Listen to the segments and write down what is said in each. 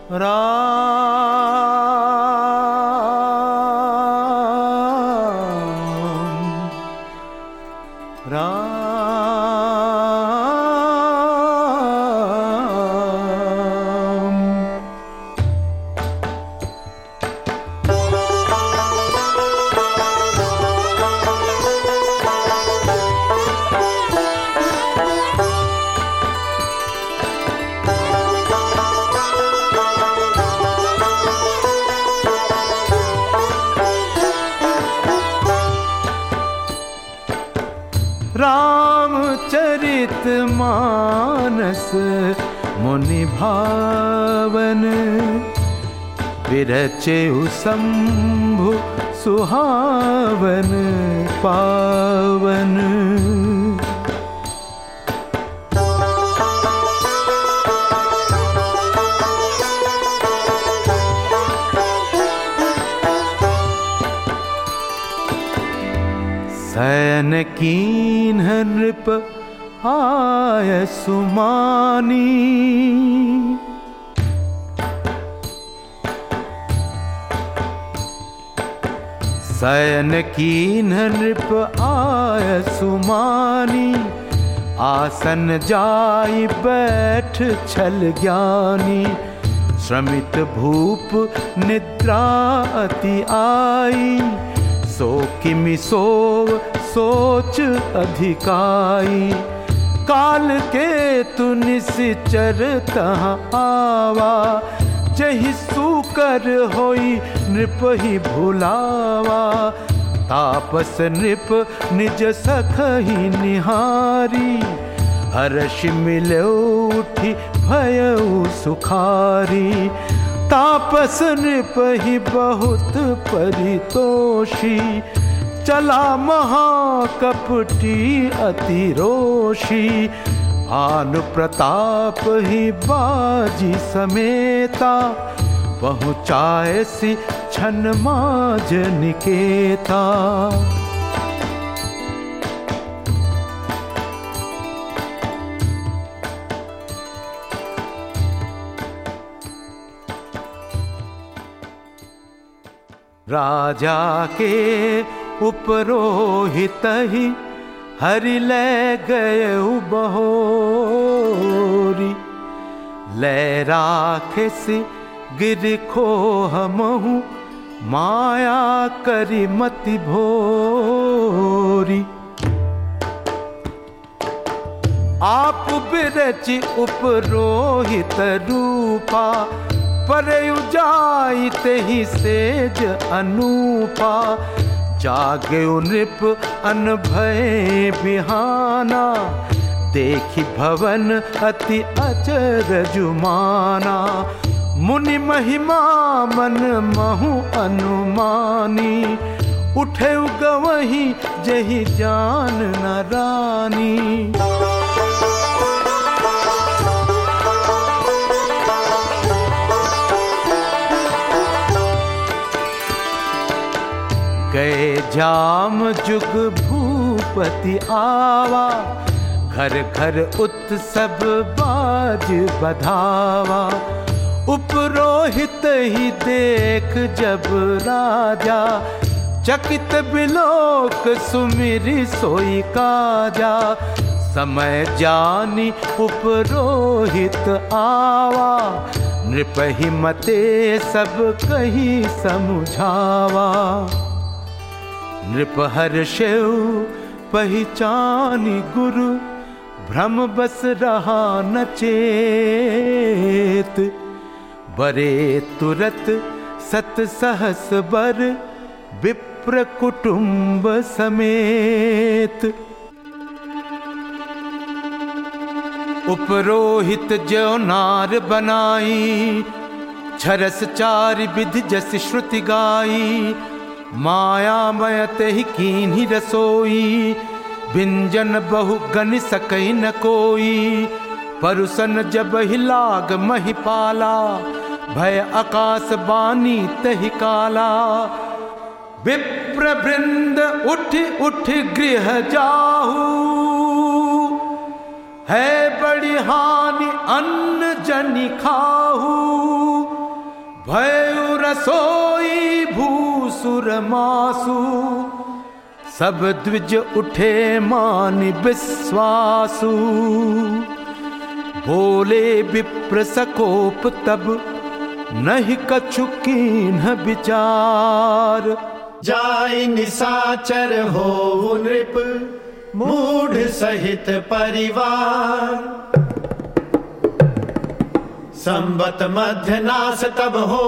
रामचरित मानस मुनि भावन, विरचेउ शंभु सुहावन पावन। शयन कीन्ह नृप आय सुमानी, शयन कीन्ह नृप आय सुमानी, आसन जाई बैठ छल ज्ञानी। श्रमित भूप निद्रा अति आई, सो किमि सोव सोच अधिकाई। काल के तु निश्चर तहाँ आवा, जहि सूकर होई नृप ही भुलावा। तापस नृप निज सखहि निहारी, हर्ष मिलौ उठी भयउ सुखारी। तापस नृप ही बहुत परितोषी, चला महाकपटी अति रोषी। भानु प्रताप ही बाजी समेता, पहुँचाए सी छन माज निकेता। राजा के उपरोहित ही हरि ले गयउ बहोरी। ले राखे सी गिर खोह महु, माया करी मति भोरी। आप बिरचि उपरोहित रूपा, परयु जाई तेहि सेज अनूपा। जागेउ नृप अनभय बिहाना, देखि भवन अति अचरजुमाना। मुनि महिमा मन महु अनुमानी, उठेउ गवही जहि जान न रानी। गए जाम जुग भूपति आवा, घर घर उत्सव बाज बधावा। उपरोहित ही देख जब राजा, चकित बिलोक सुमिरि सोई काजा। समय जानी उपरोहित आवा, नृप ही मते सब कही समुझावा। नृप हर्षेउ पहिचानी गुरु, भ्रम बस रहा न चेत। बरे तुरत सत सहस बर, विप्र कुटुंब समेत। उपरोहित जो नार बनाई, छरस चारि विधि जस श्रुति गाई। मायामय तेहि कीन्ही रसोई, व्यंजन बहु गन सकई न कोई। परुसन जब ही लाग महिपाला, भय आकाश बानी तहि काला। विप्र वृंद उठ उठ गृह जाहू, है बड़ी हानि अन्न जनि खाहू। भयउ रसोई भूसुर मासु, सब द्विज उठे मानि विश्वासु। बोले विप्र सकोप तब, नहीं कछु कीन्ह विचार। जाय निशाचर हो नृप, मूढ़ सहित परिवार। संबत मध्य नाश तब हो,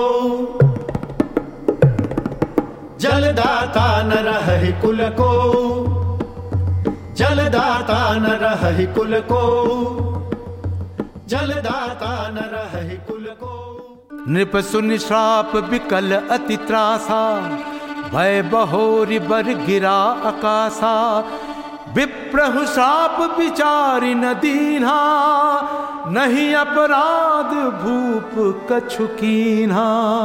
जलदाता न रहहि कुल को। जलदाता न रहहि कुल को, जलदाता न रहहि कुल को। नृप सुनि श्राप विकल अति त्रासा, भय बहोरि बर गिरा आकाशा। विप्रहु श्राप विचारि न दीन्हा, नहीं अपराध भूप कछु कीन्हा।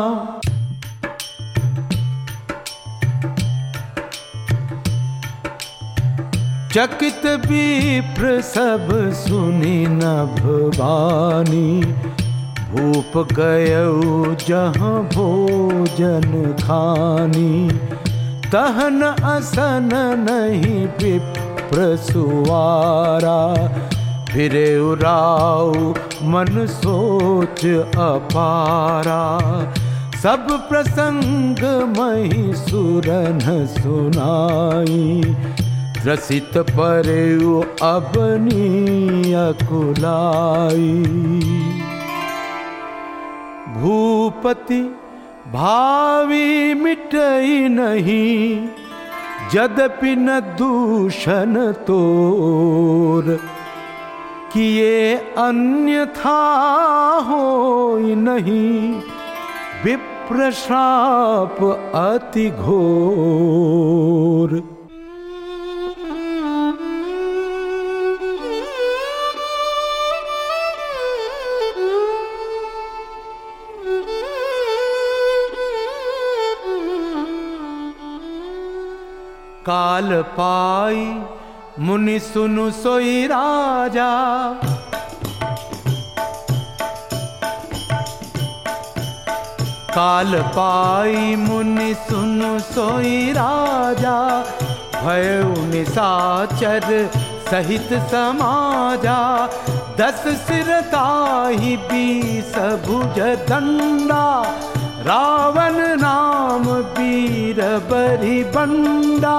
चकित विप्र सब सुनि नभ बानी, भूप गयउ जहाँ भोजन खानी। तहन असन नहीं विप्र सुवारा, फिरे उराऊ मन सोच अपारा। सब प्रसंग मही सुरन सुनाई, रसित परेउ अबनी अकुलाई। भूपति भावी मिटई नहीं, यद्यपि न दूषण तोर। किए अन्यथा होई नहीं, विप्र श्राप अति घोर। काल पाई मुनि सुनु सोई राजा, काल पाई मुनि सुनु सोई राजा। भयउ निशाचर सहित समाजा, 10 सिर ताहि 20 भुज दंडा। रावण नाम वीर बरि बंडा।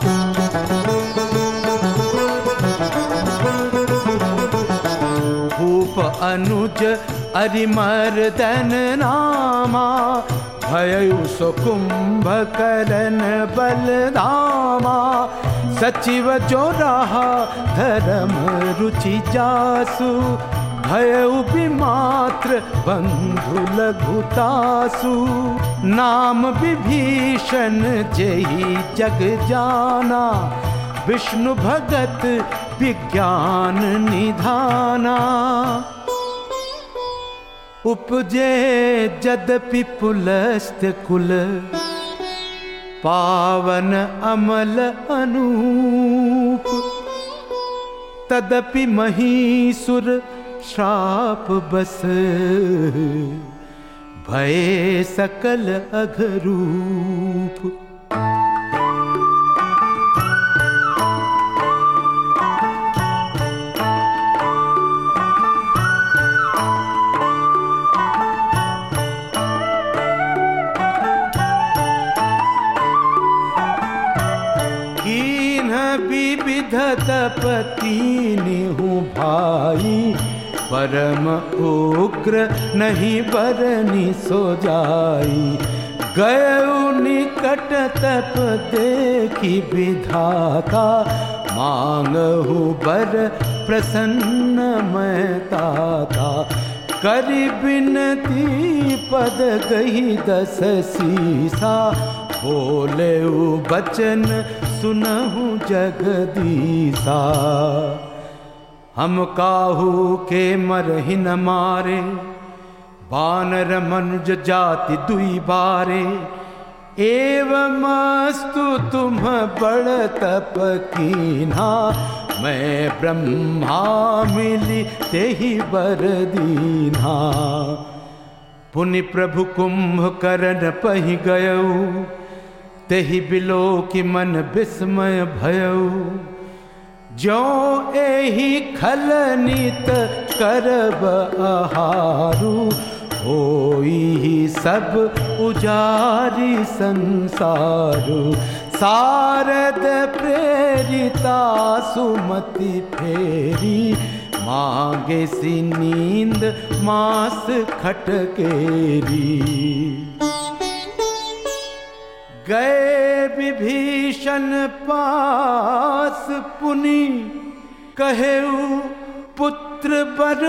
भूप अनुज अरिमर्दन नामा, भयउ सो कुंभकर्ण बलधामा। सचिव जो रहा धर्म रुचि जासु, भयउ विमात्र बंधु लघुतासु। नाम विभीषण जेहि जग जाना, विष्णु भगत विज्ञान निधाना। उपजे यद्यपि पुलस्त्य कुल, पावन अमल अनूप। तदपि महीसुर श्राप बस, भये सकल अघरूप। विविध तपतीनि हूँ भाई, परम उग्र नहीं बरनी सो जाई। गयउ निकट तप देखी विधाता, मांगहु बर प्रसन्न मैं ताता। करि बिनती पद गही 10 सीसा, बोलेउ बचन सुनहु जगदीसा। हम काहू के मरहि न मारे, बानर मनुज जाति दुई बारे। एवमस्तु तुम बड़ तप कीन्हा, मैं ब्रह्मा मिली तेहि बर दीन्हा। पुनि प्रभु कुंभ करन पहि गयऊ, तेहि बिलो कि मन विस्मय भयऊ। जो एहि खल नीत करब आहारू, होई सब उजारी संसारू। सारद प्रेरिता सुमति फेरी, मांगे सी नींद मास खटकेरी। गए विभीषण पास पुनि, कहेऊ पुत्र वर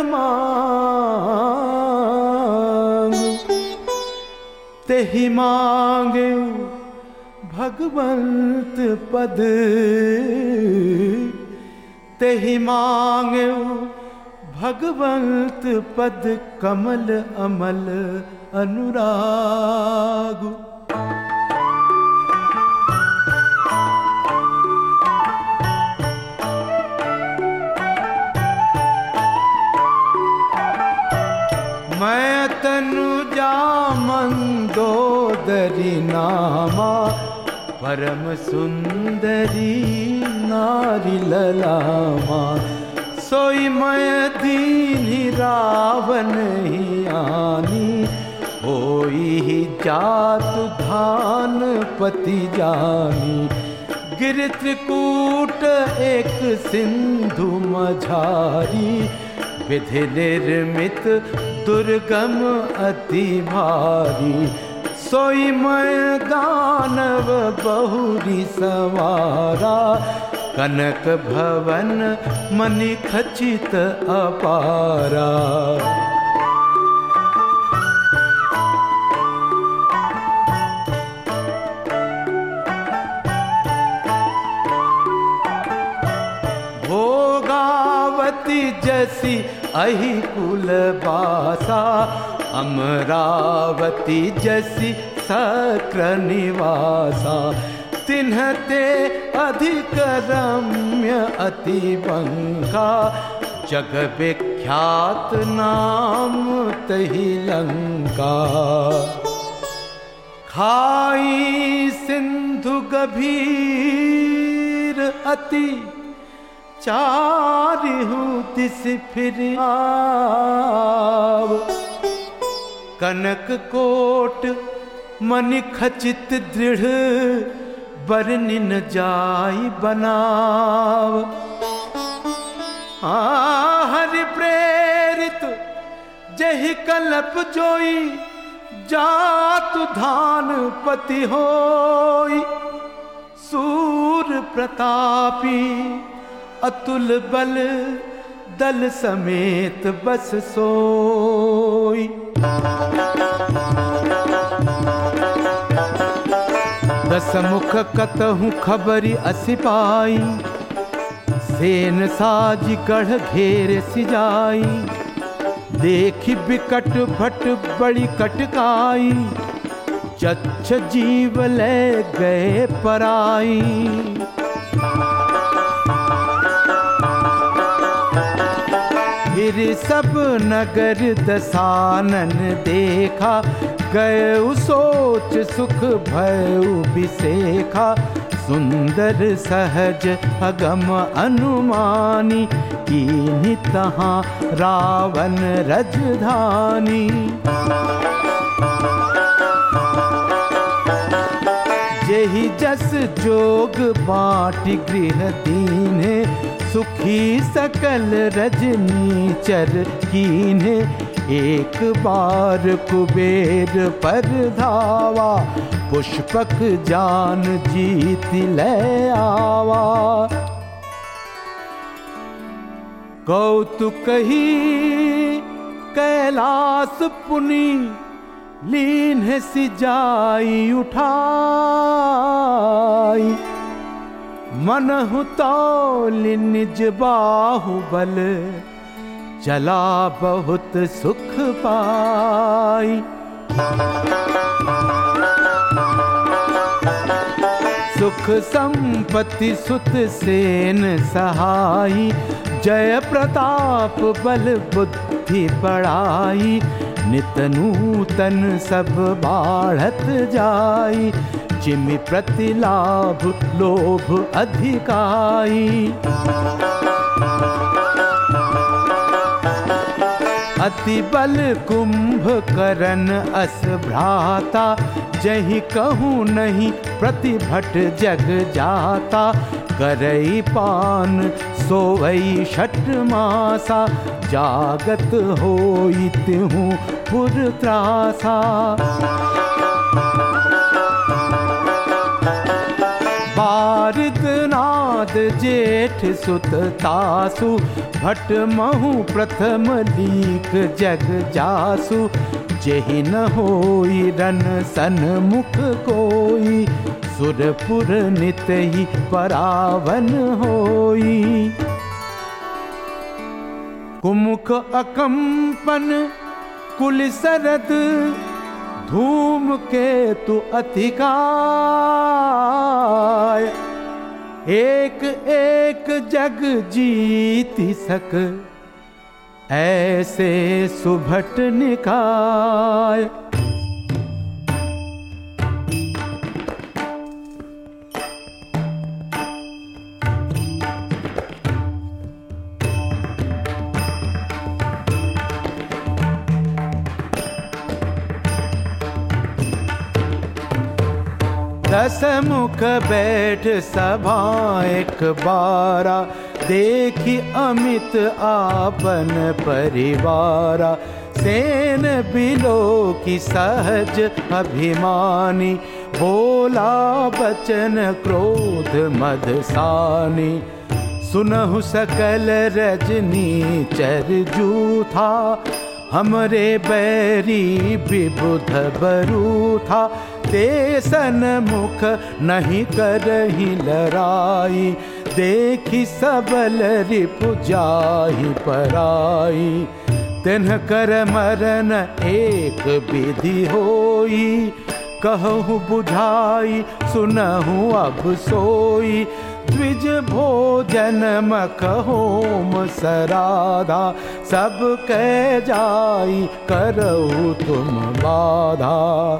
मांगु। तेहि मांगेऊ भगवंत पद, तेहि मांगेऊ भगवंत पद। कमल अमल अनुरागु। मैं तनुजा मंदोदरी नामा, परम सुंदरी नारी ललामा। सोई मैं दीनी रावण ही आनी, होई जातु भान पति जानी। गिर त्रिकूट एक सिंधु मझारी, विधि निर्मित दुर्गम अति भारी। सोई मैं दानव बहुरी सवारा, कनक भवन मनि खचित अपारा। भोगावती जैसी अहि कुल बासा, अमरावती जैसी सक्र निवासा। तिन्हते अधिक रम्य अति बंका, जग विख्यात नाम तहि लंका। खाई सिंधु गभीर अति, चारिहु दिस फिर आव। कनक कोट मनि खचित दृढ़, बरनिन जाई बनाव। हरि प्रेरित जहि कल्प जोई, जातु धान पति होई। सूर प्रतापी अतुल बल, दल समेत बस सोई। दस मुख कतहु खबरी असिपाई, सेन साजी गढ़ घेर सिजाई। देखी बिकट भट बड़ी कटकाई, चच्छ जीव ले गए पराई। फिर सब नगर दसानन देखा, गए सोच सुख भयउ बिसेखा। सुंदर सहज अगम अनुमानी, कीन्ही तहाँ रावण रजधानी। जेहि जस जोग बाटी गृह दीन्हे, सुखी सकल रजनी चर कीन्हे। एक बार कुबेर पर धावा, पुष्पक जान जीत ले आवा। कौतुक ही कैलास पुनि, लीन्ह सिजाई उठाई। मनहु तौल निज बाहुबल, चला बहुत सुख पाई। सुख संपत्ति सुत सेन सहाई, जय प्रताप बल बुद्धि बढ़ाई, नित नूतन सब बाढ़त जाई, जिमि प्रतिलाभ लोभ अधिकाई। अति बल कुंभकर्ण अस भ्राता, जहि कहूँ नहीं प्रतिभट जग जाता, करई पान सोवई छठ मासा, जागत होई तिहु पुर त्रासा। बारिद नाद जेठ सुत तासु, भट महु प्रथम लीक जग जासु, जेहि न होई रन सन्मुख कोई, सुरपुर नित ही परावन होई। कुमुख अकंपन कुल सरद, धूम केतु अतिकाय, एक एक जग जीति सक, ऐसे सुभट निकाय। दस मुख बैठ सभा एक बारा, देखी अमित आपन परिवारा, सेन बिलो की सहज अभिमानी, बोला बचन क्रोध मदसानी, सुनहु सकल रजनी चर जूथा, हमरे बैरी विबुध बरूथा, देसन मुख नहीं करही लड़ाई, देखी सबल रिपु जाहि पराई, तिन्ह कर मरन एक विधि होई, कहूँ बुझाई सुनहु अब सोई, द्विज भोजन मख होम सराधा, सब कह जाई करऊ तुम बाधा।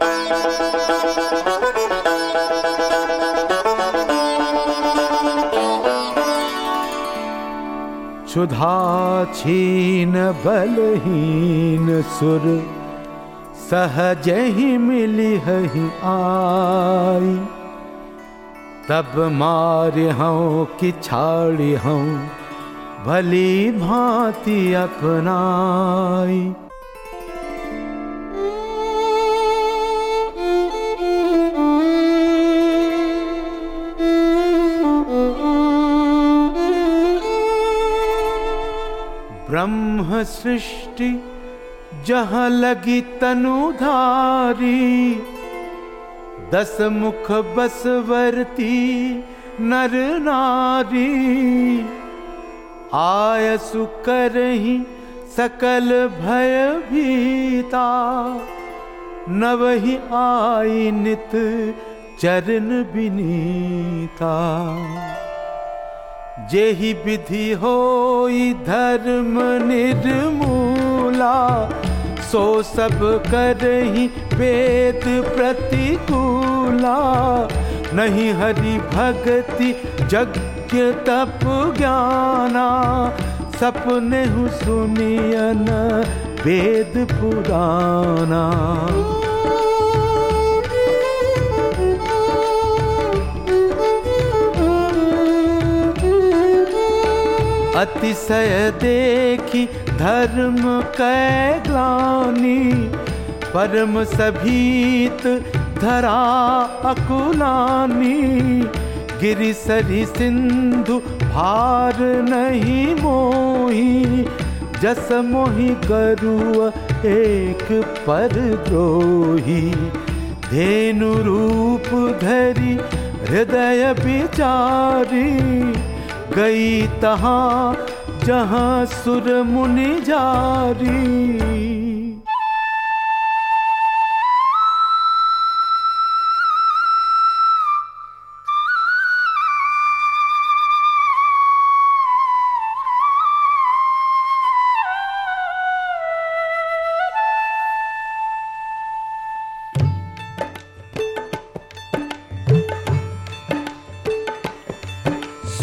क्षुधा छीन बलहीन सुर, सहज ही मिली ही आई, तब मार हूँ कि छाड़ी हूँ भली भांति अपनाई। ब्रह्म सृष्टि जहाँ लगी तनुधारी, दस मुख बसवर्ती नर नारी, आयसु करहि सकल भय भीता, नवहि आई नित चरण बिनीता। जेहि विधि होई धर्म निर्मूला, सो सब करहि वेद प्रतिकूला, नहीं हरि भक्ति यज्ञ तप ज्ञाना, सपने हु सुनियन वेद पुराना। अतिशय देखी धर्म कै ग्लानि, परम सभीत धरा अकुलानी, गिरि सरि सिंधु भार नहीं मोही, जस मोहि गरुड़ एक पर द्रोही। धेनु रूप धरि हृदय विचारी, गई तहाँ जहाँ सुर मुनि जारी।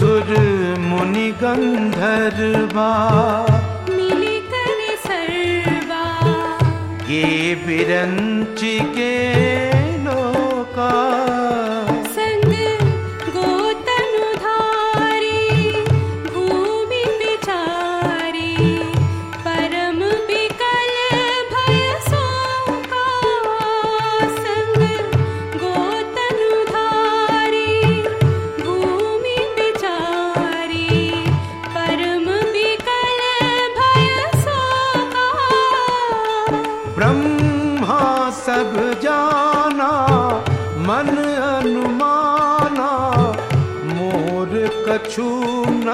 सुर मुनि गंधर्वा मिली करे सर्वा, ये बिरंची के लोका संग गोतनुधारी भूमि बिचारी, परम विकल भय शोका। संग गोतनुधारी भूमि बिचारी, परम विकल भय शोका। ब्रह्मा सब जाना मन अनुमाना, मोर कछु न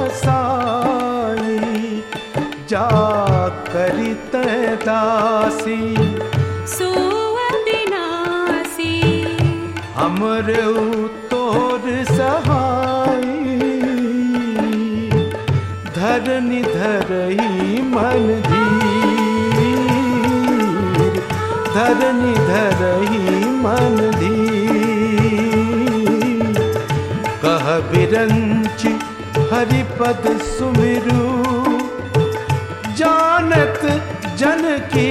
बसाई, जा करी तै दासी। सो अविनाशी, हमरे तोर सहाई, धरनी धरई मन धीर, धरनी धरई मन धीर। कह बिरंची हरिपद सुमिरू, जानत जन की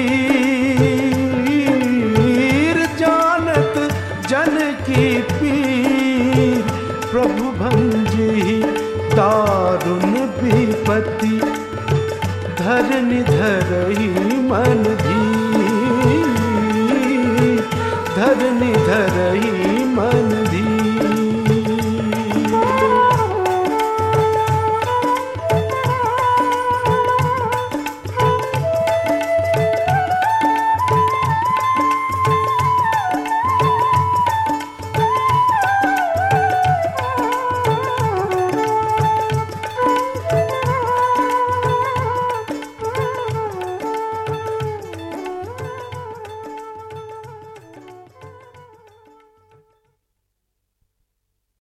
पीर, जानत जन की पीर। प्रभु भंजी दारुण विपत्ति, धरनी धरई मन धीर, धरनी धरई